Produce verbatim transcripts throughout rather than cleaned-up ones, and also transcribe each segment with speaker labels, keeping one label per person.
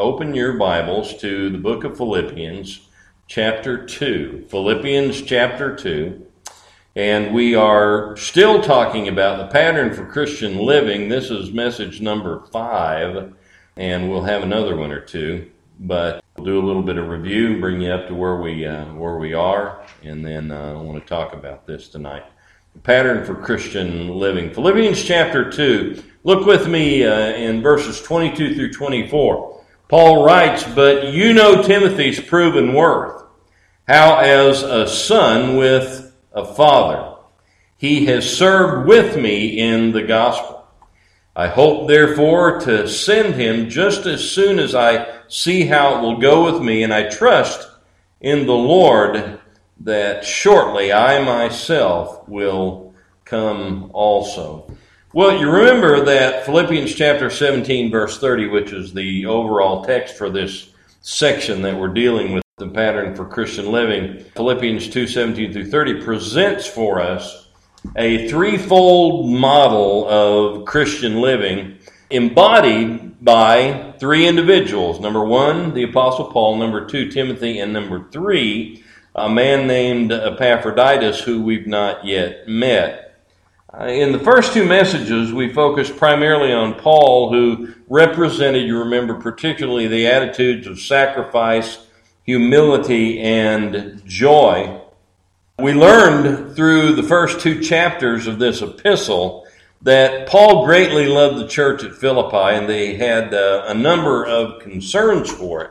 Speaker 1: open your Bibles to the book of Philippians, chapter two. Philippians, chapter two. And we are still talking about the pattern for Christian living. This is message number five, and we'll have another one or two. But we'll do a little bit of review, bring you up to where we uh, where we are, and then uh, I want to talk about this tonight. The pattern for Christian living. Philippians chapter two. Look with me uh, in verses twenty-two through twenty-four. Paul writes, "But you know Timothy's proven worth, how as a son with a father, he has served with me in the gospel. I hope, therefore, to send him just as soon as I see how it will go with me, and I trust in the Lord that shortly I myself will come also." Well, you remember that Philippians chapter seventeen, verse thirty, which is the overall text for this section that we're dealing with, the pattern for Christian living. Philippians two, seventeen through thirty presents for us a threefold model of Christian living embodied by three individuals. Number one, the Apostle Paul. Number two, Timothy. And number three, a man named Epaphroditus, who we've not yet met. Uh, in the first two messages, we focused primarily on Paul, who represented, you remember, particularly the attitudes of sacrifice, humility, and joy. We learned through the first two chapters of this epistle that Paul greatly loved the church at Philippi, and they had uh, a number of concerns for it.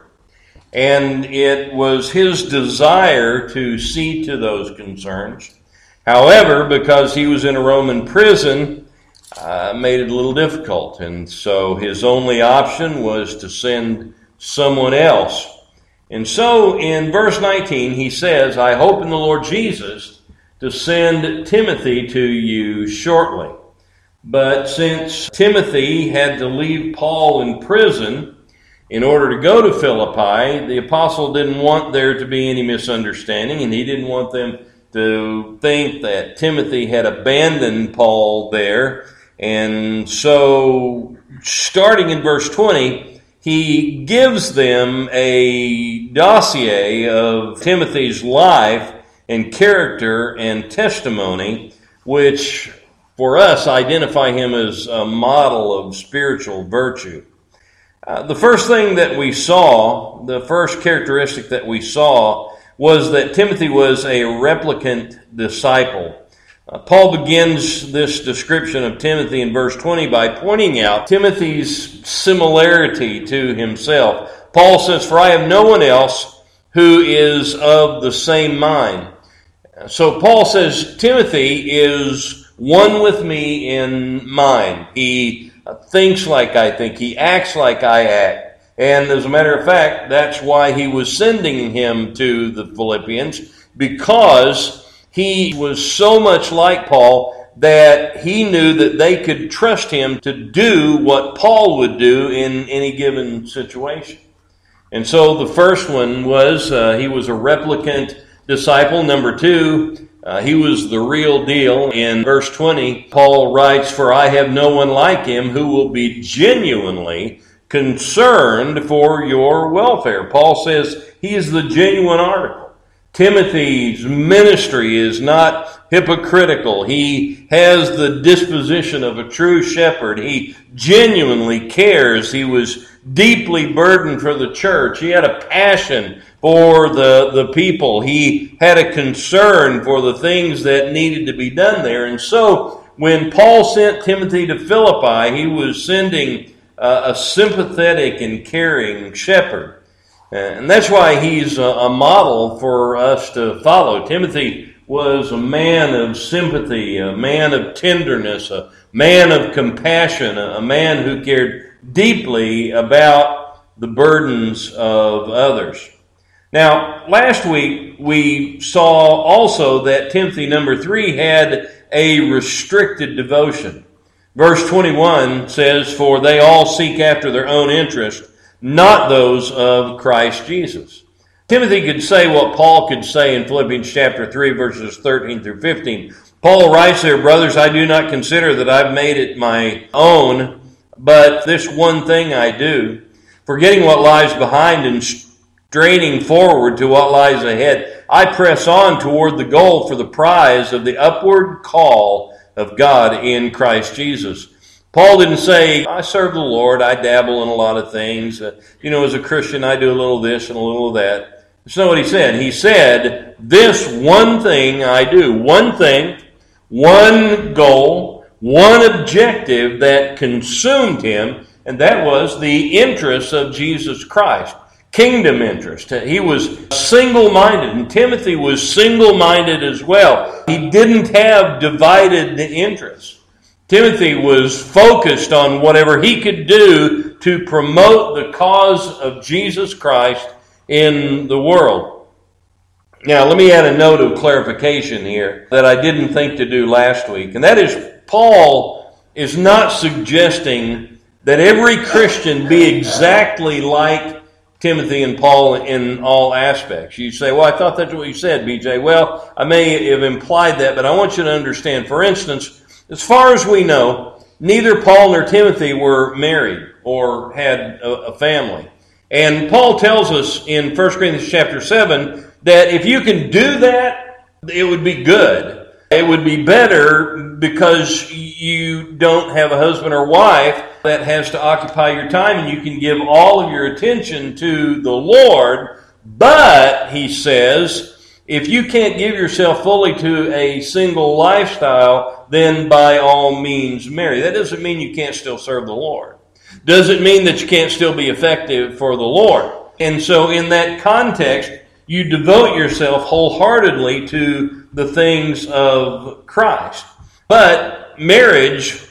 Speaker 1: And it was his desire to see to those concerns. However, because he was in a Roman prison, uh, made it a little difficult. And so his only option was to send someone else. And so in verse nineteen, he says, "I hope in the Lord Jesus to send Timothy to you shortly." But since Timothy had to leave Paul in prison in order to go to Philippi, the apostle didn't want there to be any misunderstanding, and he didn't want them to think that Timothy had abandoned Paul there. And so, starting in verse twenty, he gives them a dossier of Timothy's life and character and testimony, which for us identify him as a model of spiritual virtue. Uh, the first thing that we saw, the first characteristic that we saw, was that Timothy was a replicant disciple. Uh, Paul begins this description of Timothy in verse twenty by pointing out Timothy's similarity to himself. Paul says, "For I have no one else who is of the same mind." So Paul says Timothy is one with me in mind. He thinks like I think. He acts like I act. And as a matter of fact, that's why he was sending him to the Philippians, because he was so much like Paul that he knew that they could trust him to do what Paul would do in any given situation. And so the first one was uh, he was a replicant disciple. Number two, uh, he was the real deal. In verse twenty, Paul writes, "For I have no one like him who will be genuinely concerned for your welfare." Paul says he is the genuine article. Timothy's ministry is not hypocritical. He has the disposition of a true shepherd. He genuinely cares. He was deeply burdened for the church. He had a passion for the, the people. He had a concern for the things that needed to be done there. And so when Paul sent Timothy to Philippi, he was sending Uh, a sympathetic and caring shepherd. And that's why he's a, a model for us to follow. Timothy was a man of sympathy, a man of tenderness, a man of compassion, a, a man who cared deeply about the burdens of others. Now, last week we saw also that Timothy, number three, had a restricted devotion. Verse twenty-one says, "For they all seek after their own interest, not those of Christ Jesus." Timothy could say what Paul could say in Philippians chapter three, verses thirteen through fifteen. Paul writes there, "Brothers, I do not consider that I've made it my own, but this one thing I do, Forgetting what lies behind and straining forward to what lies ahead, I press on toward the goal for the prize of the upward call of God in Christ Jesus. Paul didn't say, I serve the Lord, I dabble in a lot of things. Uh, you know, as a Christian, I do a little of this and a little of that. That's not what he said. He said, this one thing I do, one thing, one goal, one objective that consumed him, and that was the interests of Jesus Christ. Kingdom interest. He was single-minded, and Timothy was single-minded as well. He didn't have divided interests. Timothy was focused on whatever he could do to promote the cause of Jesus Christ in the world. Now, let me add a note of clarification here that I didn't think to do last week, and that is Paul is not suggesting that every Christian be exactly like Timothy and Paul in all aspects. You say, well, I thought that's what you said, B J. Well, I may have implied that, but I want you to understand. For instance, as far as we know, neither Paul nor Timothy were married or had a, a family. And Paul tells us in First Corinthians chapter seven that if you can do that, it would be good. It would be better because you don't have a husband or wife that has to occupy your time, and you can give all of your attention to the Lord. But, he says, if you can't give yourself fully to a single lifestyle, then by all means marry. That doesn't mean you can't still serve the Lord. Doesn't mean that you can't still be effective for the Lord. And so in that context, you devote yourself wholeheartedly to the things of Christ. But marriage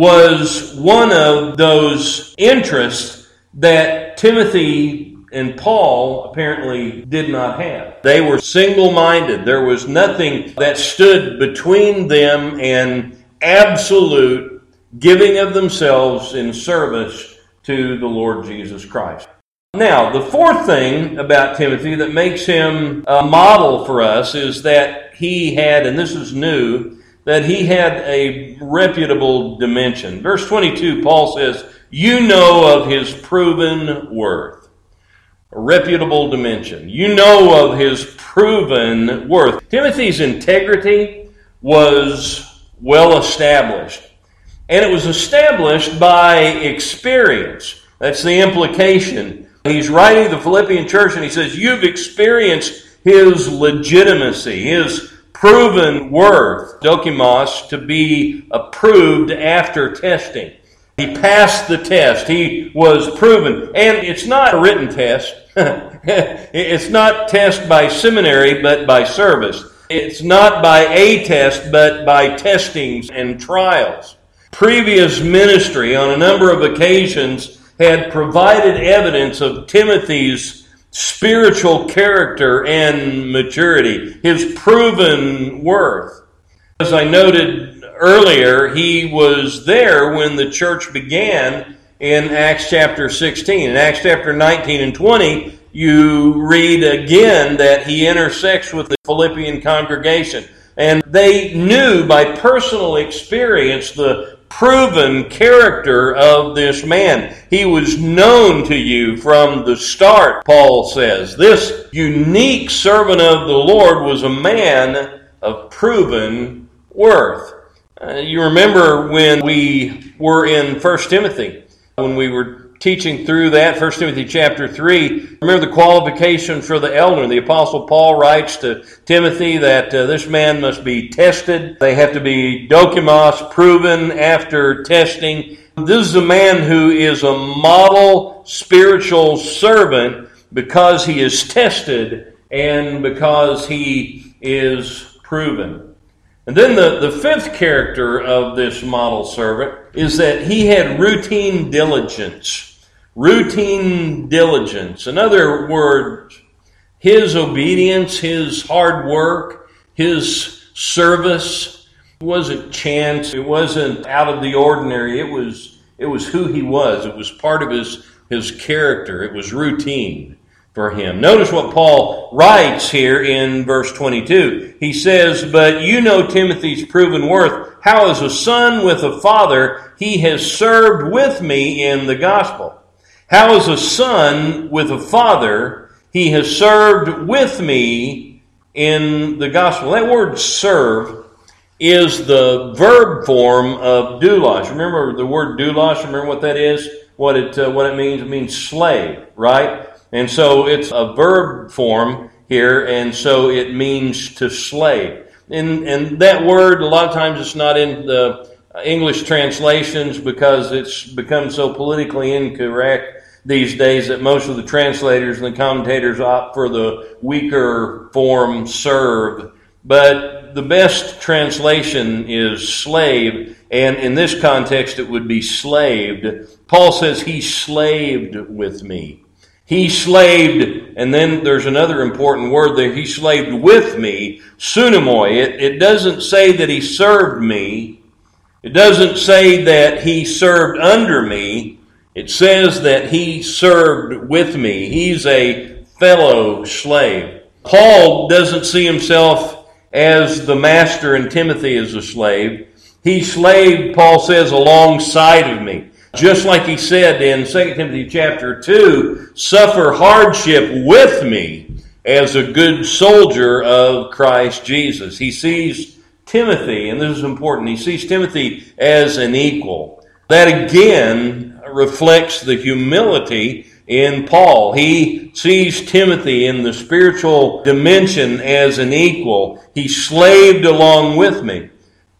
Speaker 1: was one of those interests that Timothy and Paul apparently did not have. They were single-minded. There was nothing that stood between them and absolute giving of themselves in service to the Lord Jesus Christ. Now, the fourth thing about Timothy that makes him a model for us is that he had, and this is new, that he had a reputable dimension. Verse twenty-two, Paul says, you know of his proven worth. A reputable dimension. You know of his proven worth. Timothy's integrity was well established. And it was established by experience. That's the implication. He's writing to the Philippian church and he says, you've experienced his legitimacy, his proven worth, dokimos, to be approved after testing. He passed the test. He was proven. And it's not a written test. It's not test by seminary, but by service. It's not by a test, but by testings and trials. Previous ministry on a number of occasions had provided evidence of Timothy's spiritual character and maturity, his proven worth. As I noted earlier, he was there when the church began in Acts chapter sixteen. In Acts chapter nineteen and twenty, you read again that he intersects with the Philippian congregation. And they knew by personal experience the proven character of this man. He was known to you from the start, Paul says. This unique servant of the Lord was a man of proven worth. Uh, you remember when we were in First Timothy, when we were teaching through that, First Timothy chapter three, remember the qualification for the elder. The Apostle Paul writes to Timothy that uh, this man must be tested. They have to be dokimos, proven after testing. This is a man who is a model spiritual servant because he is tested and because he is proven. And then the, the fifth character of this model servant is that he had routine diligence. Routine diligence. In other words, his obedience, his hard work, his service wasn't chance. It wasn't out of the ordinary. It was, it was who he was. It was part of his, his character. It was routine for him. Notice what Paul writes here in verse twenty-two. He says, but you know Timothy's proven worth, how as a son with a father he has served with me in the gospel. How as a son with a father, he has served with me in the gospel. That word serve is the verb form of doulos. Remember the word doulos? Remember what that is? What it uh, what it means? It means slave, right? And so it's a verb form here, and so it means to slave. And, and that word, a lot of times it's not in the English translations because it's become so politically incorrect these days that most of the translators and the commentators opt for the weaker form, serve. But the best translation is slave, and in this context it would be slaved. Paul says he slaved with me. He slaved, and then there's another important word there. He slaved with me, sunamoi. It, it doesn't say that he served me. It doesn't say that he served under me. It says that he served with me. He's a fellow slave. Paul doesn't see himself as the master and Timothy as a slave. He slaved, Paul says, alongside of me. Just like he said in Second Timothy chapter two, suffer hardship with me as a good soldier of Christ Jesus. He sees Timothy, and this is important, he sees Timothy as an equal. That again reflects the humility in Paul. He sees Timothy in the spiritual dimension as an equal. He slaved along with me.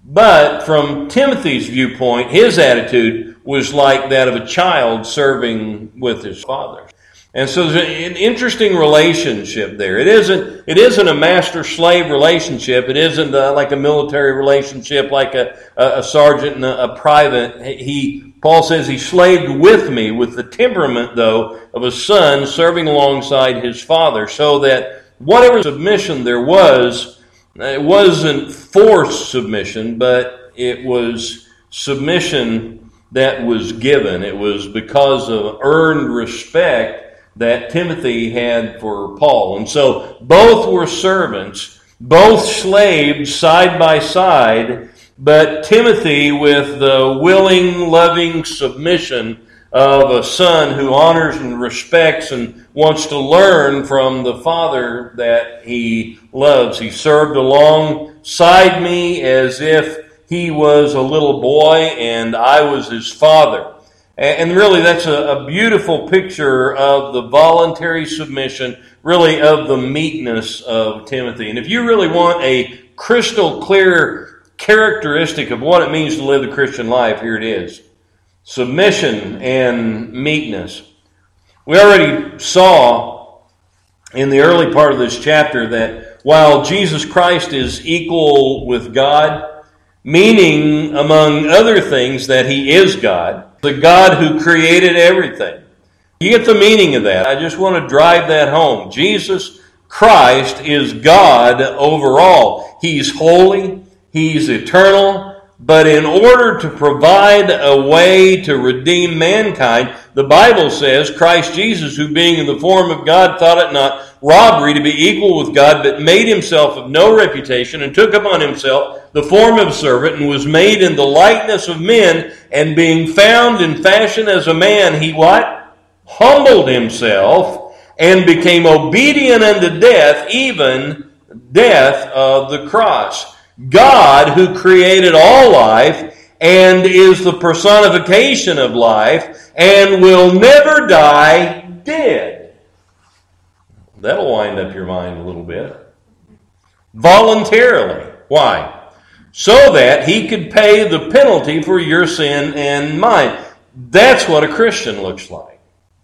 Speaker 1: But from Timothy's viewpoint, his attitude was like that of a child serving with his father. And so there's an interesting relationship there. It isn't, it isn't a master-slave relationship. It isn't a, like a military relationship, like a, a, a sergeant and a, a private. He, Paul says he slaved with me, with the temperament, though, of a son serving alongside his father, so that whatever submission there was, it wasn't forced submission, but it was submission that was given. It was because of earned respect that Timothy had for Paul. And so both were servants, both slaved side by side, but Timothy with the willing, loving submission of a son who honors and respects and wants to learn from the father that he loves. He served alongside me as if he was a little boy and I was his father. And really that's a, a beautiful picture of the voluntary submission, really of the meekness of Timothy. And if you really want a crystal clear characteristic of what it means to live the Christian life, here it is. Submission and meekness. We already saw in the early part of this chapter that while Jesus Christ is equal with God, meaning, among other things, that he is God, the God who created everything. You get the meaning of that. I just want to drive that home. Jesus Christ is God over all. He's holy, he's eternal, but in order to provide a way to redeem mankind, the Bible says Christ Jesus, who being in the form of God, thought it not robbery to be equal with God, but made himself of no reputation, and took upon himself the form of a servant, and was made in the likeness of men, and being found in fashion as a man, he what? Humbled himself, and became obedient unto death, even death of the cross. God, who created all life, and is the personification of life, and will never die, dead. That'll wind up your mind a little bit. Voluntarily. Why? So that he could pay the penalty for your sin and mine. That's what a Christian looks like.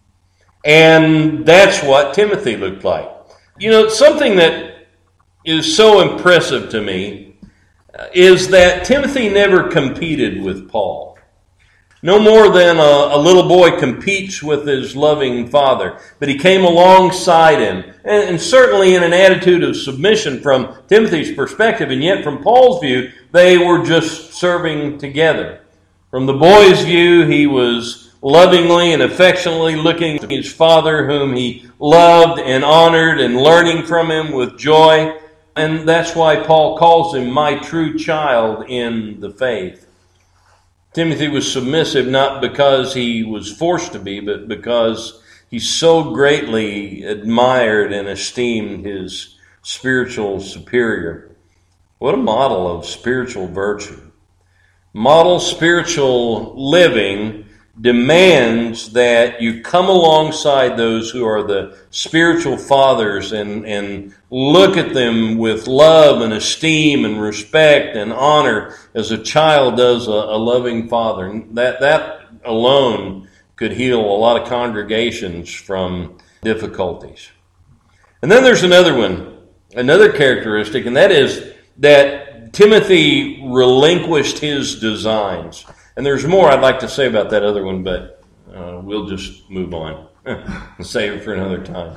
Speaker 1: And that's what Timothy looked like. You know, something that is so impressive to me is that Timothy never competed with Paul. No more than a, a little boy competes with his loving father. But he came alongside him. And, and certainly in an attitude of submission from Timothy's perspective. And yet from Paul's view, they were just serving together. From the boy's view, he was lovingly and affectionately looking to his father whom he loved and honored and learning from him with joy. And that's why Paul calls him my true child in the faith. Timothy was submissive not because he was forced to be, but because he so greatly admired and esteemed his spiritual superior. What a model of spiritual virtue. Model spiritual living demands that you come alongside those who are the spiritual fathers and, and look at them with love and esteem and respect and honor as a child does a, a loving father. And that, that alone could heal a lot of congregations from difficulties. And then there's another one, another characteristic, and that is that Timothy relinquished his designs. And there's more I'd like to say about that other one, but uh, we'll just move on and save it for another time.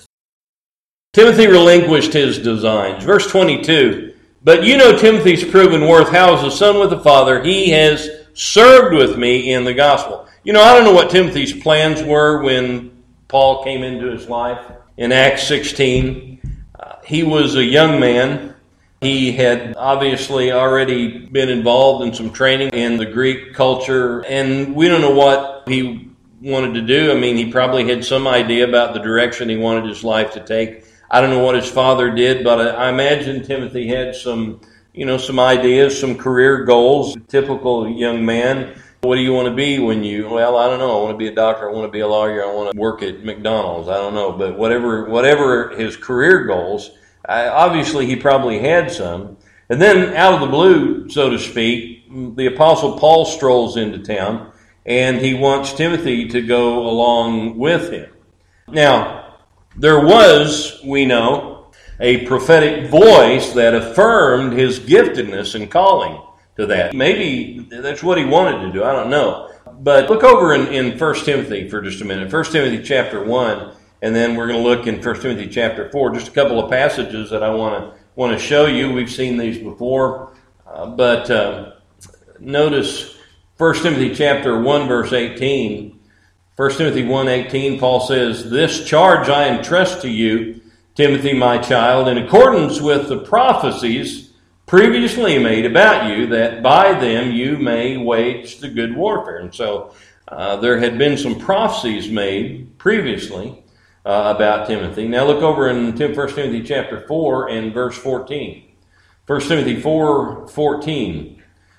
Speaker 1: Timothy relinquished his designs. Verse twenty-two, but you know Timothy's proven worth, how as a son with a father, he has served with me in the gospel. You know, I don't know what Timothy's plans were when Paul came into his life in Acts sixteen. Uh, he was a young man. He had obviously already been involved in some training in the Greek culture, and we don't know what he wanted to do. I mean, he probably had some idea about the direction he wanted his life to take. I don't know what his father did, but I imagine Timothy had some, you know, some ideas, some career goals. Typical young man. What do you want to be when you, well, I don't know. I want to be a doctor. I want to be a lawyer. I want to work at McDonald's. I don't know. But whatever, whatever his career goals, I, obviously he probably had some. And then out of the blue, so to speak, the Apostle Paul strolls into town and he wants Timothy to go along with him. Now, there was, we know, a prophetic voice that affirmed his giftedness and calling to that. Maybe that's what he wanted to do. I don't know. But look over in, in First Timothy for just a minute. First Timothy chapter one, and then we're going to look in First Timothy chapter four. Just a couple of passages that I want to want to show you. We've seen these before. Uh, but uh, notice First Timothy chapter one, verse eighteen. First Timothy one eighteen, Paul says, this charge I entrust to you, Timothy, my child, in accordance with the prophecies previously made about you, that by them you may wage the good warfare. And so uh, there had been some prophecies made previously uh, about Timothy. Now look over in First Timothy chapter four and verse fourteen. First Timothy four fourteen.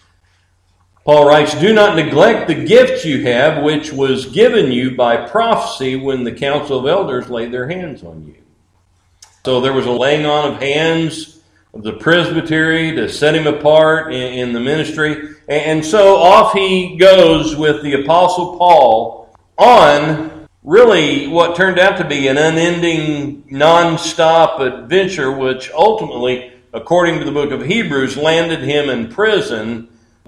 Speaker 1: Paul writes, do not neglect the gift you have, which was given you by prophecy when the council of elders laid their hands on you. So there was a laying on of hands of the presbytery to set him apart in, in the ministry. And so off he goes with the Apostle Paul on really what turned out to be an unending, non-stop adventure, which ultimately, according to the book of Hebrews, landed him in prison.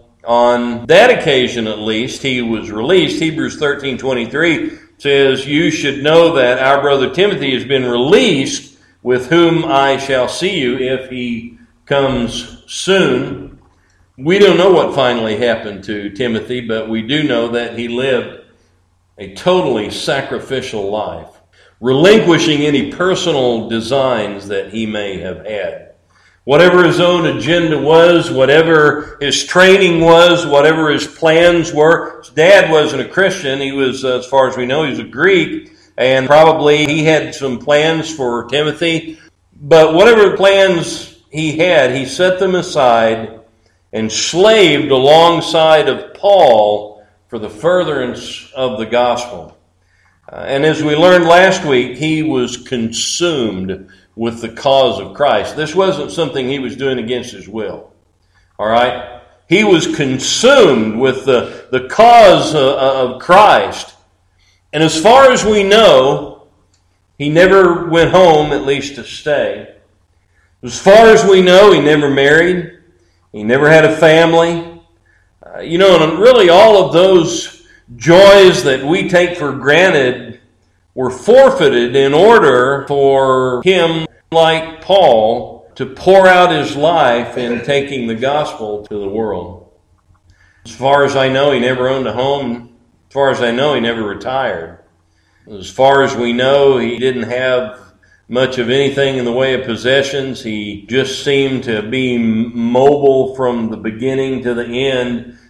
Speaker 1: On that occasion, at least, he was released. Hebrews thirteen twenty-three says, you should know that our brother Timothy has been released, with whom I shall see you if he comes soon. We don't know what finally happened to Timothy, but we do know that he lived a totally sacrificial life, relinquishing any personal designs that he may have had. Whatever his own agenda was, whatever his training was, whatever his plans were. His dad wasn't a Christian. He was, as far as we know, he was a Greek. And probably he had some plans for Timothy. But whatever plans he had, he set them aside and slaved alongside of Paul for the furtherance of the gospel. Uh, and as we learned last week, he was consumed with the cause of Christ. This wasn't something he was doing against his will. All right? He was consumed with the, the cause uh, of Christ. And as far as we know, he never went home, at least to stay. As far as we know, he never married. He never had a family. Uh, you know, and really all of those joys that we take for granted were forfeited in order for him, like Paul, to pour out his life in taking the gospel to the world. As far as I know, he never owned a home. As far as I know, he never retired. As far as we know, he didn't have much of anything in the way of possessions. He just seemed to be mobile from the beginning to the end,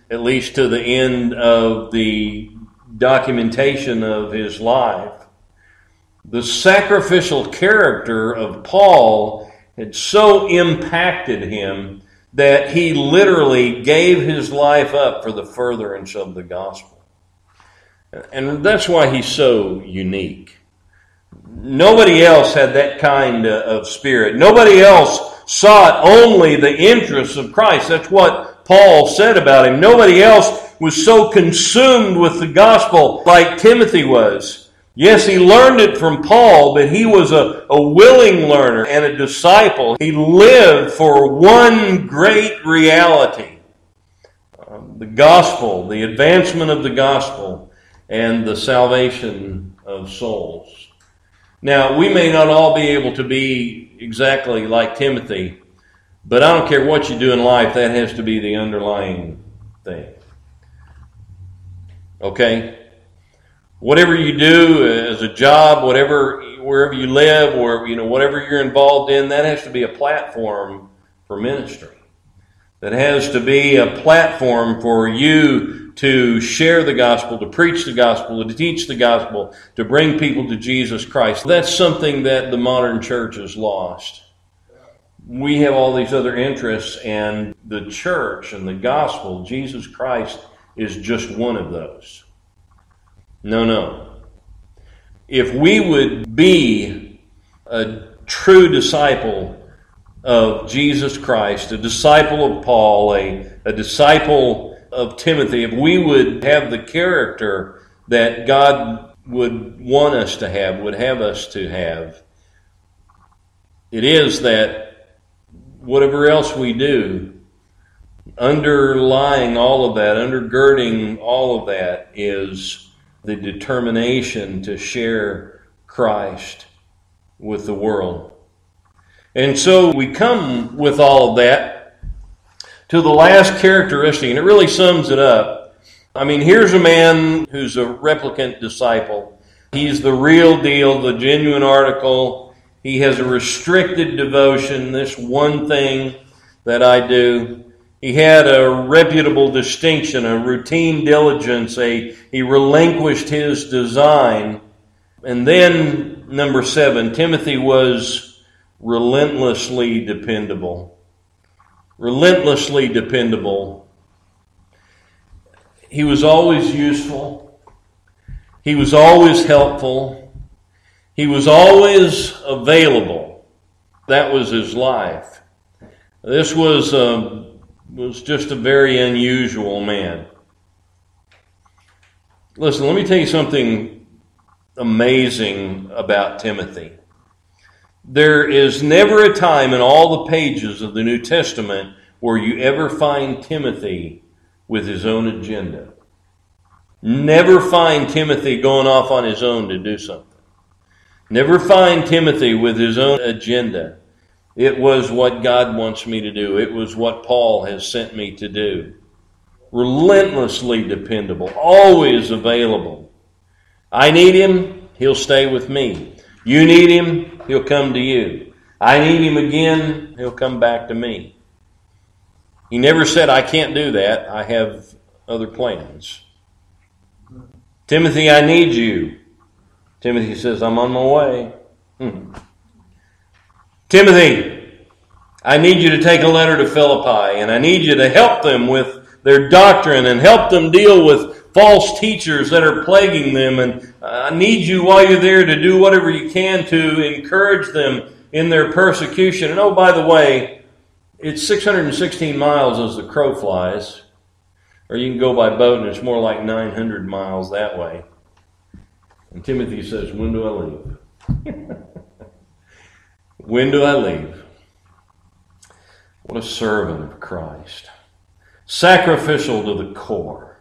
Speaker 1: at least to the end of the documentation of his life. The sacrificial character of Paul had so impacted him that he literally gave his life up for the furtherance of the gospel. And that's why he's so unique. Nobody else had that kind of spirit. Nobody else sought only the interests of Christ. That's what Paul said about him. Nobody else was so consumed with the gospel like Timothy was. Yes, he learned it from Paul, but he was a, a willing learner and a disciple. He lived for one great reality, um, the gospel, the advancement of the gospel, and the salvation of souls. Now, we may not all be able to be exactly like Timothy, but I don't care what you do in life, that has to be the underlying thing. Okay? Whatever you do as a job, whatever, wherever you live, or you know, whatever you're involved in, that has to be a platform for ministry. That has to be a platform for you to share the gospel, to preach the gospel, to teach the gospel, to bring people to Jesus Christ. That's something that the modern church has lost. We have all these other interests, and the church and the gospel, Jesus Christ, is just one of those. No, no. If we would be a true disciple of Jesus Christ, a disciple of Paul, a, a disciple of Timothy, if we would have the character that God would want us to have, would have us to have, it is that whatever else we do, underlying all of that, undergirding all of that is the determination to share Christ with the world. And so we come with all of that to the last characteristic, and it really sums it up. I mean, here's a man who's a replicant disciple. He's the real deal, the genuine article. He has a restricted devotion, this one thing that I do. He had a reputable distinction, a routine diligence, a, he relinquished his design. And then, number seven, Timothy was relentlessly dependable. Relentlessly dependable. He was always useful. He was always helpful. He was always available. That was his life. This was um, was just a very unusual man. Listen, let me tell you something amazing about Timothy. There is never a time in all the pages of the New Testament where you ever find Timothy with his own agenda. Never find Timothy going off on his own to do something. Never find Timothy with his own agenda. It was what God wants me to do. It was what Paul has sent me to do. Relentlessly dependable, always available. I need him, he'll stay with me. You need him, he'll come to you. I need him again, he'll come back to me. He never said, I can't do that, I have other plans. Timothy, I need you. Timothy says, I'm on my way. Hmm. Timothy, I need you to take a letter to Philippi, and I need you to help them with their doctrine and help them deal with false teachers that are plaguing them. And I need you while you're there to do whatever you can to encourage them in their persecution. And oh, by the way, it's six hundred sixteen miles as the crow flies, or you can go by boat and it's more like nine hundred miles that way. And Timothy says, when do I leave? When do I leave? What a servant of Christ. Sacrificial to the core.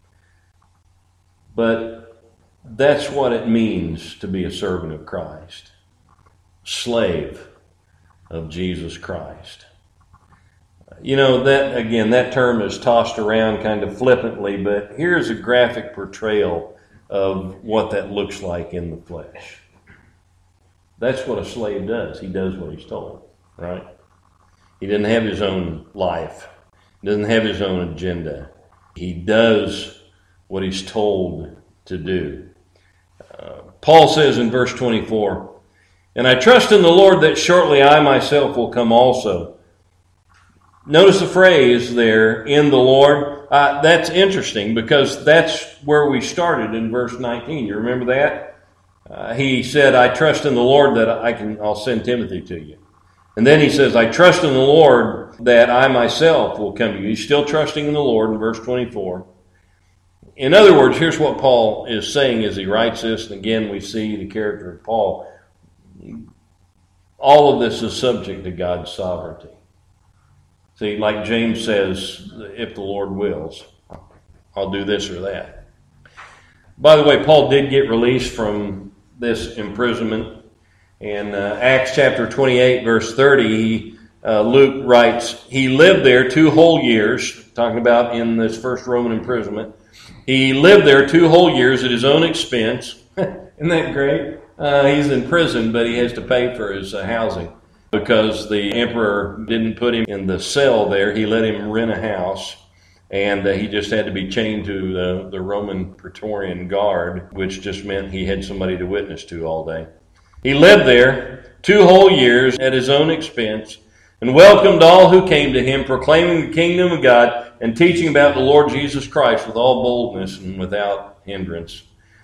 Speaker 1: But that's what it means to be a servant of Christ. Slave of Jesus Christ. You know, that again, that term is tossed around kind of flippantly, but here's a graphic portrayal of what that looks like in the flesh. That's what a slave does. He does what he's told, right? He doesn't have his own life. He doesn't have his own agenda. He does what he's told to do. Uh, Paul says in verse twenty-four, "And I trust in the Lord that shortly I myself will come also." Notice the phrase there, "in the Lord." Uh, that's interesting because that's where we started in verse nineteen. You remember that? Uh, he said, "I trust in the Lord that I can, I'll send Timothy to you." And then he says, "I trust in the Lord that I myself will come to you." He's still trusting in the Lord in verse twenty-four. In other words, here's what Paul is saying as he writes this. And again, we see the character of Paul. All of this is subject to God's sovereignty. See, like James says, if the Lord wills, I'll do this or that. By the way, Paul did get released from this imprisonment. In uh, Acts chapter twenty-eight, verse thirty, he, uh, Luke writes, he lived there two whole years, talking about in this first Roman imprisonment. He lived there two whole years at his own expense. Isn't that great? Uh, he's in prison, but he has to pay for his uh, housing because the emperor didn't put him in the cell there. He let him rent a house, and uh, he just had to be chained to the, the Roman Praetorian Guard, which just meant he had somebody to witness to all day. He lived there two whole years at his own expense and welcomed all who came to him, proclaiming the kingdom of God and teaching about the Lord Jesus Christ with all boldness and without hindrance.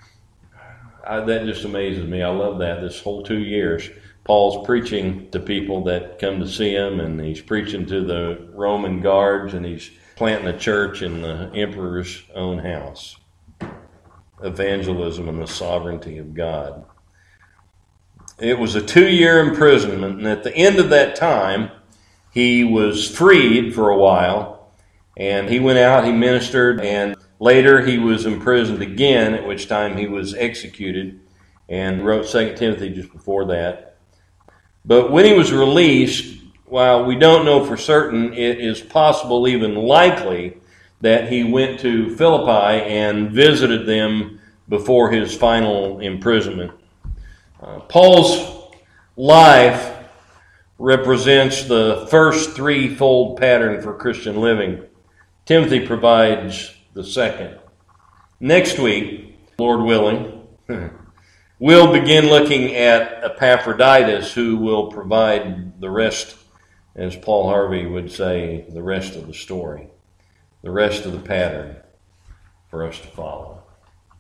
Speaker 1: I, that just amazes me. I love that. This whole two years, Paul's preaching to people that come to see him, and he's preaching to the Roman guards, and he's planting a church in the emperor's own house. Evangelism and the sovereignty of God. It was a two-year imprisonment, and at the end of that time, he was freed for a while, and he went out, he ministered, and later he was imprisoned again, at which time he was executed, and wrote Second Timothy just before that. But when he was released, while we don't know for certain, it is possible, even likely, that he went to Philippi and visited them before his final imprisonment. Uh, Paul's life represents the first threefold pattern for Christian living. Timothy provides the second. Next week, Lord willing, we'll begin looking at Epaphroditus, who will provide the rest, as Paul Harvey would say, the rest of the story, the rest of the pattern for us to follow.